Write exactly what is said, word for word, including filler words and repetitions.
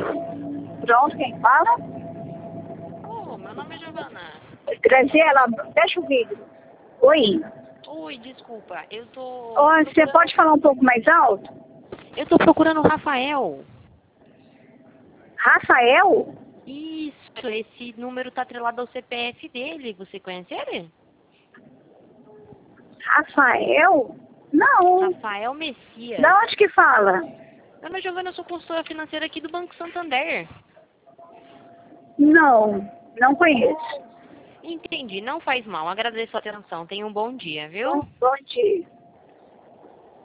Pronto, quem fala? Oh, meu nome é Giovana. Graziela, deixa o vídeo. Oi. Oi, desculpa, eu tô... Ó, você procurando... pode falar um pouco mais alto? Eu tô procurando o Rafael. Rafael? Isso, esse número tá atrelado ao C P F dele. Você conhece ele? Rafael? Não. Rafael Messias. Da onde que fala? Meu nome é Giovana, eu sou consultora financeira aqui do Banco Santander. Não, não conheço. Entendi, não faz mal. Agradeço a atenção. Tenha um bom dia, viu? Bom, bom dia.